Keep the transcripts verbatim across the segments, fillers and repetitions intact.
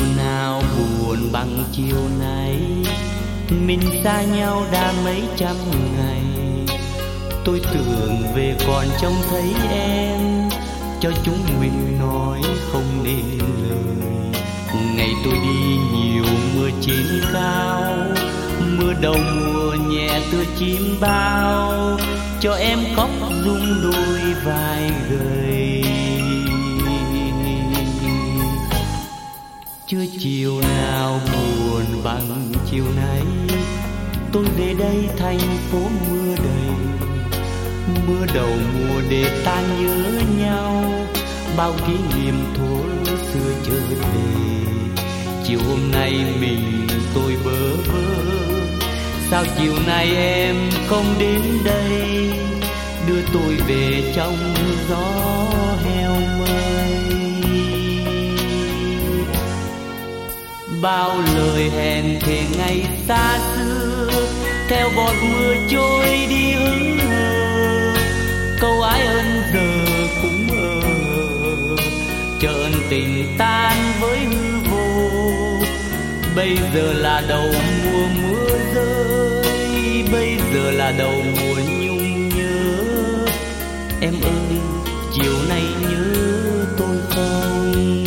nào buồn bằng chiều nay, mình xa nhau đã mấy trăm ngày. Tôi tưởng về còn trông thấy em, cho chúng mình nói không nên lời. Ngày tôi đi nhiều mưa trên cao, mưa đầu mùa nhẹ tựa chim bao, cho em khóc rung đôi vai gầy. Chưa chiều nào buồn bằng chiều nay, tôi về đây thành phố mưa đầy. Mưa đầu mùa để ta nhớ nhau, bao kỷ niệm thuở xưa trở về. Chiều hôm nay mình tôi bơ vơ, sao chiều nay em không đến đây, đưa tôi về trong gió heo mây. Bao lời hẹn thề ngày xa xưa, theo bọt mưa trôi đi hững hờ. Câu ái ân giờ cũng mơ, chờ ân tình tan với hư vô. Bây giờ là đầu mùa mưa rơi, bây giờ là đầu mùa nhung nhớ. Em ơi, chiều nay nhớ tôi không?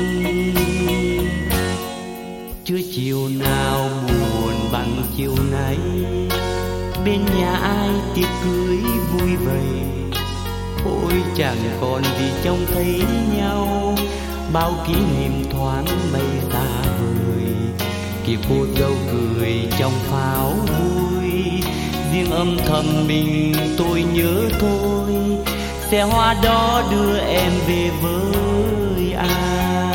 Chưa chiều nào buồn bằng chiều nay, bên nhà ai tiệc cưới vui vầy. Ôi chẳng còn gì trông thấy nhau, bao kỷ niệm thoáng bay xa vời. Kìa cô dâu cười trong pháo vui, riêng âm thầm mình tôi nhớ thôi. Xe hoa đó đưa em về với ai?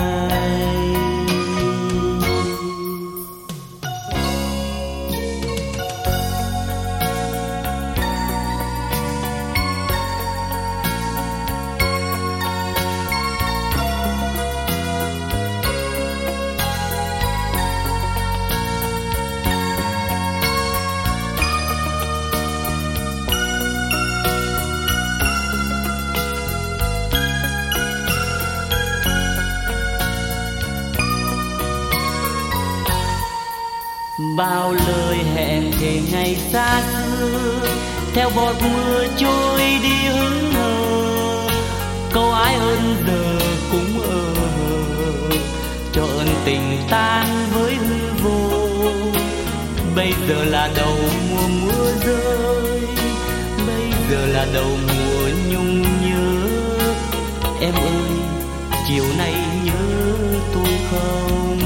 Bao lời hẹn thề ngày xa xưa, theo bọt mưa trôi đi hững hờ. Câu ái ân giờ cũng ở, cho ân tình tan với hư vô. Bây giờ là đầu mùa mưa rơi, bây giờ là đầu mùa nhung nhớ. Em ơi, chiều nay nhớ tôi không?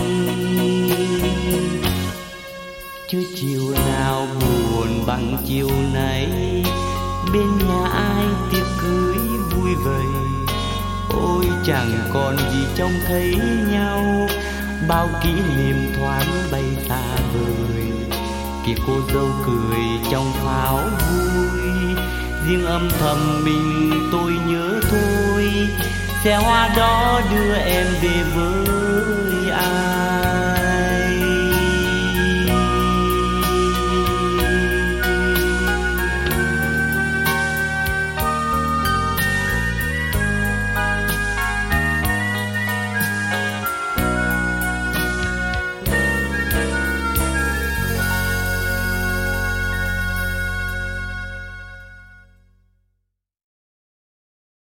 Chưa chiều nào buồn bằng chiều nay, bên nhà ai tiệc cưới vui vầy. Ôi chẳng còn gì trông thấy nhau, bao kỷ niệm thoáng bay xa vời. Kìa cô dâu cười trong pháo vui, riêng âm thầm mình tôi nhớ thôi. Xe hoa đó đưa em về với ai?